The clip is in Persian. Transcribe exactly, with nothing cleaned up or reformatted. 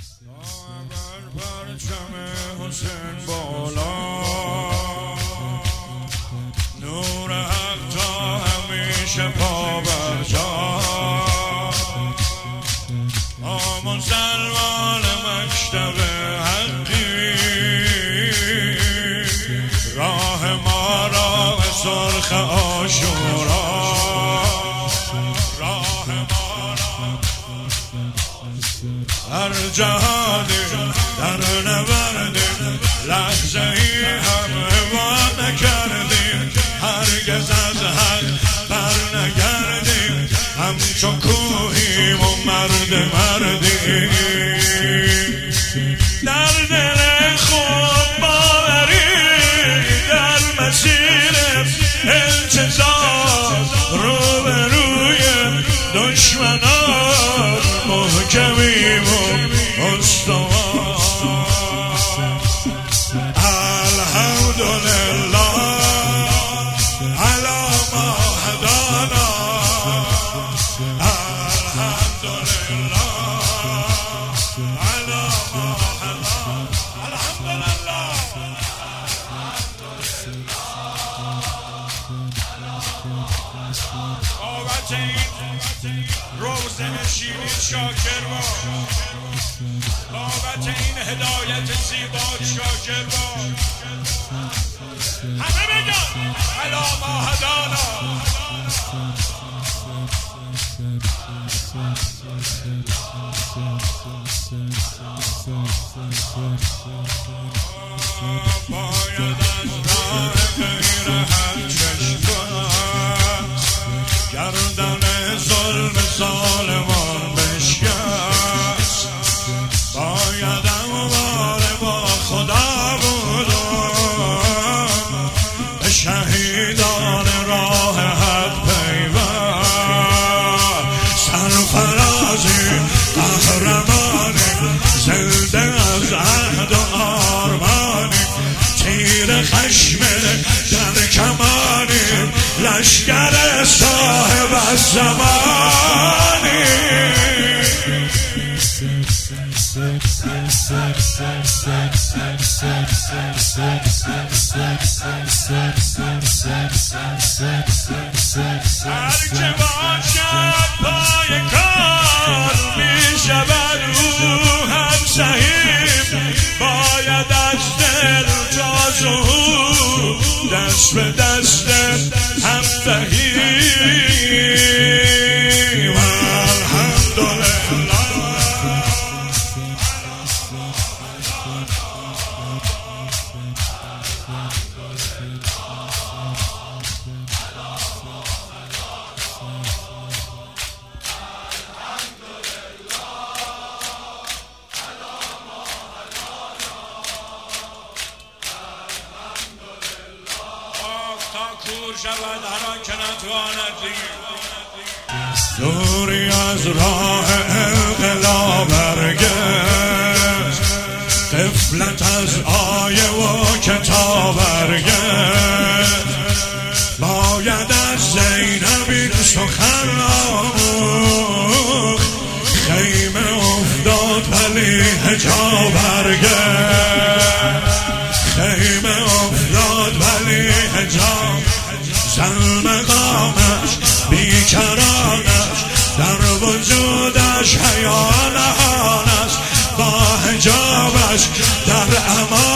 پرچم حسین بالا نور حق تا همیشه پا بر جا آمون سلمان مکتب حقی راه ما راه سرخ عاشورا راه ما هر جهادی در نبردیم لحظه ای هم هوا نکردیم هرگز از حق بر نگردیم همچو کوهیم و مرد مردیم در دل خود باوری در مسیر انتظار رو به روی دشمنان محکمیم و استوار الحمدلله علی ما هدانا الحمدلله علی ما هدانا الحمدلله بابت این روزنشینی شاکر باش بابت این هدایت زیبا شاکر باش همه بگن علی ما هدانا باید از راه غیر حق چشم گردن ظلم ظالمان بشکست باید امواره با خدا بودم به شهیدان راه حق پیوست سرفرازی قهرمانی زنده از عهد و آرمانی تیر خشم در کمانی لشکر صاحب الزمانی هر که باشد پای کار می شود او هم سهیم باید از دل تا ظهور دست به دست هم دهیم الحمدلله کور شود هران که نتواند دوری از راه انقلاب برگشت غفلت از آیه و کتاب برگشت باید از زینب این سخن آموخت خیمه افتاد ولی حجاب برگشت خیمه افتاد ولی حجاب زن مقامش بیکرانش در وجودش حیا نهانش با حجابش در امان